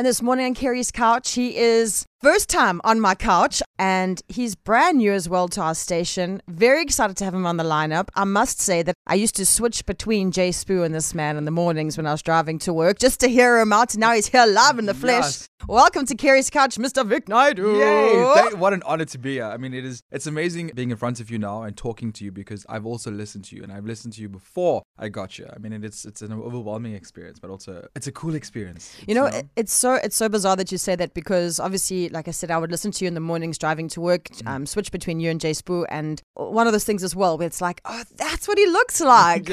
And this morning on Kerry's Couch, he is first time on my couch, and he's brand new as well to our station. Very excited to have him on the lineup. I must say that I used to switch between Jay Spoo and this man in the mornings when I was driving to work just to hear him out. Now he's here live in the flesh. Yes. Welcome to Kerry's Couch, Mr. Vic Naidu. Yay! What an honor to be here. I mean, it's amazing being in front of you now and talking to you, because I've also listened to you, and I've listened to you before I got you. I mean, it's an overwhelming experience, but also it's a cool experience. It's so bizarre that you say that, because obviously, like I said, I would listen to you in the mornings driving to work, switch between you and Jay Spoo, and one of those things as well where it's like, oh, that's what he looks like.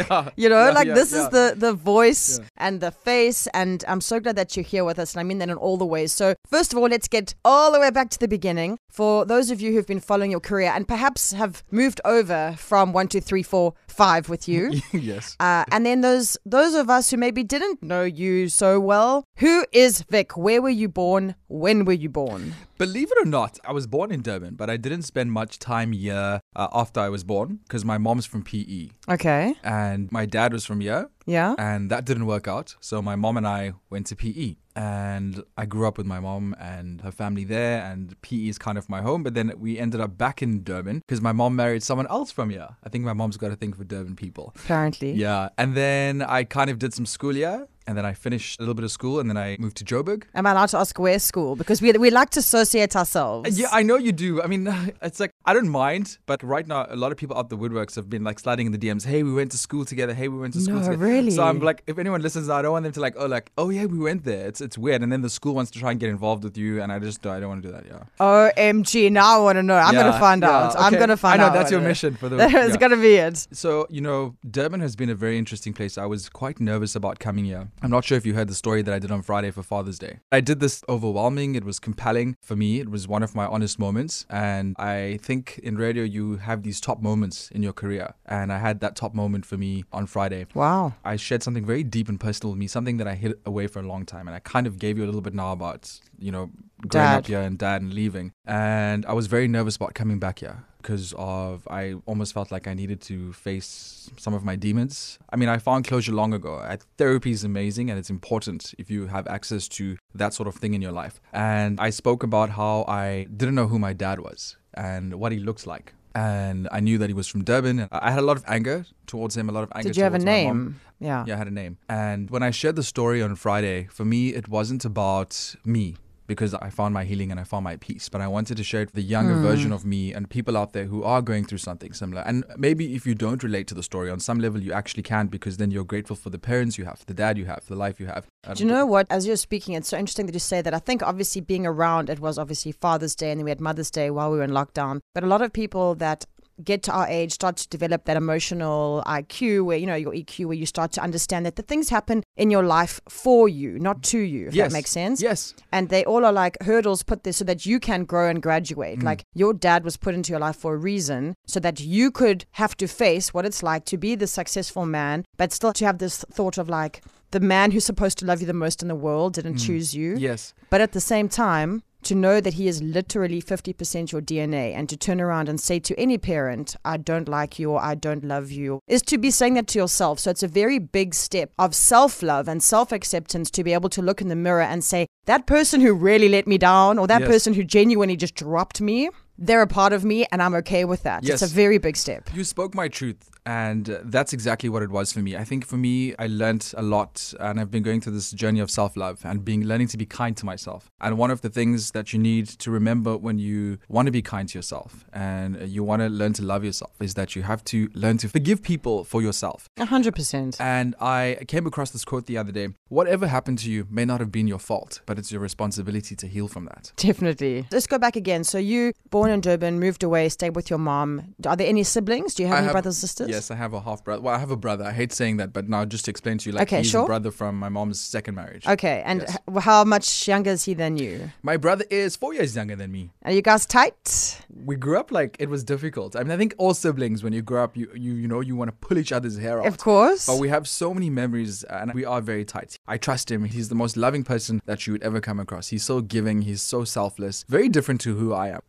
This is the voice and the face, and I'm so glad that you're here with us, and I mean that in all the ways. So first of all, let's get all the way back to the beginning. For those of you who've been following your career and perhaps have moved over from 1, 2, 3, 4, 5 with you. Yes. And then those of us who maybe didn't know you so well. Who is Vic? Where were you born? When were you born? Believe it or not, I was born in Durban, but I didn't spend much time here after I was born, because my mom's from PE. Okay. And my dad was from here. Yeah. And that didn't work out. So my mom and I went to PE. And I grew up with my mom and her family there, and PE is kind of my home. But then we ended up back in Durban because my mom married someone else from here. I think my mom's got a thing for Durban people. Apparently. Yeah. And then I kind of did some school here. And then I finished a little bit of school, and then I moved to Joburg. Am I allowed to ask where school? Because we like to associate ourselves. Yeah, I know you do. I mean, it's like, I don't mind. But right now, a lot of people out the woodworks have been like sliding in the DMs. Hey, we went to school together. Hey, we went to school together. Really? So I'm like, if anyone listens, I don't want them to oh yeah, we went there. It's weird. And then the school wants to try and get involved with you. And I don't want to do that. Yeah. OMG. Now I want to know. I'm going to find out. Okay. I'm going to find out. I know, that's your mission for the It's going to be it. So, Durban has been a very interesting place. I was quite nervous about coming here. I'm not sure if you heard the story that I did on Friday for Father's Day. I did this overwhelming. It was compelling for me. It was one of my honest moments. And I think in radio, you have these top moments in your career. And I had that top moment for me on Friday. Wow. I shared something very deep and personal with me, something that I hid away for a long time. And I kind of gave you a little bit now about, growing up here and dad and leaving. And I was very nervous about coming back here, because I almost felt like I needed to face some of my demons. I mean, I found closure long ago. Therapy is amazing, and it's important if you have access to that sort of thing in your life. And I spoke about how I didn't know who my dad was and what he looked like. And I knew that he was from Durban. And I had a lot of anger towards him, a lot of anger towards Did you have a name? Mom. Yeah, I had a name. And when I shared the story on Friday, for me, it wasn't about me, because I found my healing and I found my peace. But I wanted to share it with the younger version of me and people out there who are going through something similar. And maybe if you don't relate to the story, on some level you actually can, because then you're grateful for the parents you have, the dad you have, the life you have. Do you know what? As you're speaking, it's so interesting that you say that. I think obviously being around, it was obviously Father's Day, and then we had Mother's Day while we were in lockdown. But a lot of people that get to our age start to develop that emotional IQ, where your EQ, where you start to understand that the things happen in your life for you, not to you, if that makes sense. Yes. And they all are like hurdles put there so that you can grow and graduate. Like your dad was put into your life for a reason, so that you could have to face what it's like to be the successful man, but still to have this thought of like, the man who's supposed to love you the most in the world didn't choose you. Yes. But at the same time, to know that he is literally 50% your DNA, and to turn around and say to any parent, I don't like you or I don't love you, is to be saying that to yourself. So it's a very big step of self-love and self-acceptance to be able to look in the mirror and say, that person who really let me down, or that person who genuinely just dropped me, they're a part of me and I'm okay with that. Yes. It's a very big step. You spoke my truth, and that's exactly what it was for me. I think for me, I learned a lot, and I've been going through this journey of self-love and learning to be kind to myself. And one of the things that you need to remember when you want to be kind to yourself and you want to learn to love yourself is that you have to learn to forgive people for yourself. 100%. And I came across this quote the other day. Whatever happened to you may not have been your fault, but it's your responsibility to heal from that. Definitely. Let's go back again. So you, born in Durban, moved away, stayed with your mom. Are there any siblings? Do you have any brothers or sisters? Yes, I have a half brother. Well, I have a brother. I hate saying that, but now just to explain to you, he's a brother from my mom's second marriage. Okay, and how much younger is he than you? My brother is 4 years younger than me. Are you guys tight? We grew up it was difficult. I mean, I think all siblings, when you grow up, you want to pull each other's hair out. Of course. But we have so many memories, and we are very tight. I trust him. He's the most loving person that you would ever come across. He's so giving. He's so selfless. Very different to who I am. But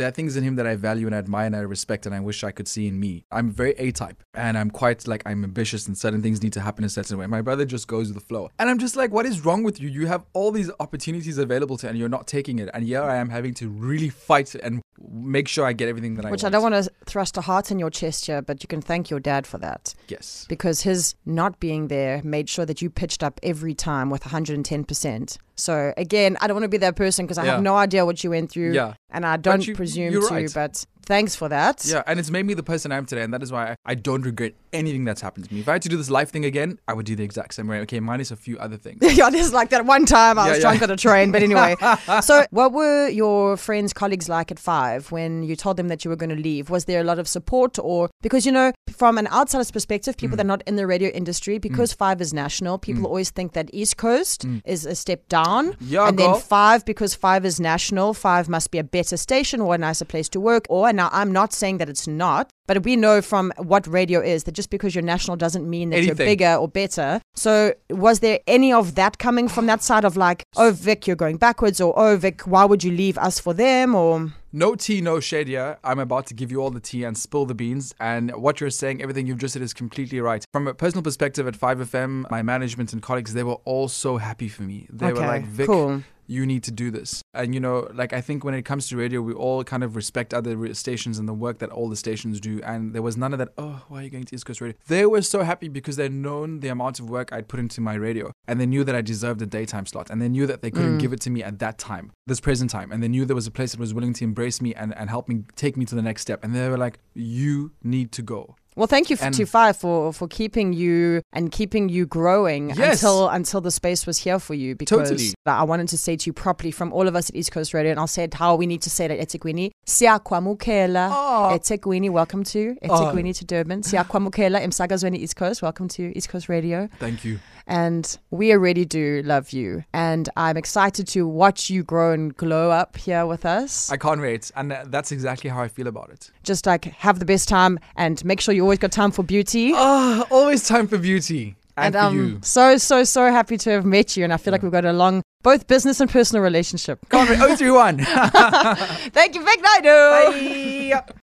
are things in him that I value and admire and I respect and I wish I could see in me. I'm very A-type and I'm quite like, I'm ambitious and certain things need to happen a certain way. My brother just goes with the flow. And I'm just like, what is wrong with you? You have all these opportunities available to you and you're not taking it. And here I am having to really fight and make sure I get everything that I want. Which I don't want to thrust a heart in your chest here, but you can thank your dad for that. Yes. Because his not being there made sure that you pitched up every time with 110%. So again, I don't want to be that person because I have no idea what you went through. Yeah. And I don't presume to, right. But thanks for that. Yeah, and it's made me the person I am today, and that is why I don't regret anything that's happened to me. If I had to do this life thing again, I would do the exact same way. Okay, minus a few other things. Yeah, there's like that one time I was drunk on a train, but anyway. So what were your friends, colleagues like at Five when you told them that you were going to leave? Was there a lot of support or, because you know, from an outsider's perspective, people that are not in the radio industry, because Five is national, people always think that East Coast is a step down. Yeah, and then Five, because Five is national, Five must be a better station or a nicer place to work. Or now I'm not saying that it's not, but we know from what radio is that just because you're national doesn't mean that you're bigger or better. So was there any of that coming from that side of like, oh Vic, you're going backwards, or oh Vic, why would you leave us for them? Or no tea, no shade here. I'm about to give you all the tea and spill the beans. And what you're saying, everything you've just said is completely right. From a personal perspective at 5FM, my management and colleagues, they were all so happy for me. They were like, Vic, cool. You need to do this. And, you know, like I think when it comes to radio, we all kind of respect other stations and the work that all the stations do. And there was none of that, oh, why are you going to East Coast Radio? They were so happy because they'd known the amount of work I'd put into my radio. And they knew that I deserved a daytime slot. And they knew that they couldn't give it to me at that time, this present time. And they knew there was a place that was willing to embrace me and help me take me to the next step. And they were like, you need to go. Well, thank you to Five for keeping you and keeping you growing until the space was here for you. Because I wanted to say to you properly from all of us at East Coast Radio, and I'll say it how we need to say it at eThekwini. Siyakwamukela eThekwini, welcome to eThekwini to Durban. Siyakwamukela emsakazweni East Coast, welcome to East Coast Radio. Thank you. And we already do love you. And I'm excited to watch you grow and glow up here with us. I can't wait. And that's exactly how I feel about it. Just like have the best time and make sure you always got time for beauty. Oh, always time for beauty. And for you. So happy to have met you. And I feel like we've got a long, both business and personal relationship. Can't wait. 031. Thank you, Vic Naidu. Bye.